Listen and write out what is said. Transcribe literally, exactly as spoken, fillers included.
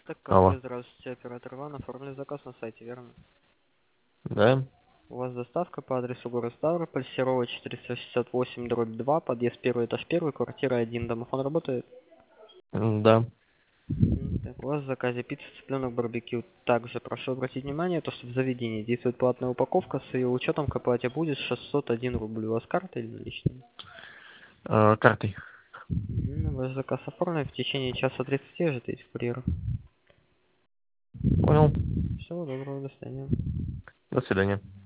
Так, Алло. кафе, здравствуйте, оператор Иван, оформили заказ на сайте, верно? Да? У вас доставка по адресу город Ставрополь, Серова четыреста шестьдесят восемь, дробь два, подъезд первый, этаж первый, квартира один, домофон работает? М, Да. М, Так, у вас в заказе пицца, цыпленок, барбекю. Также прошу обратить внимание, то, что в заведении действует платная упаковка, с ее учетом к оплате будет шестьсот один рубль. У вас карта или наличные? Э, картой. Мгм, Ваш заказ оформлен, в течение часа тридцати ожидайте курьера. Понял. Всего доброго, до свидания. До свидания.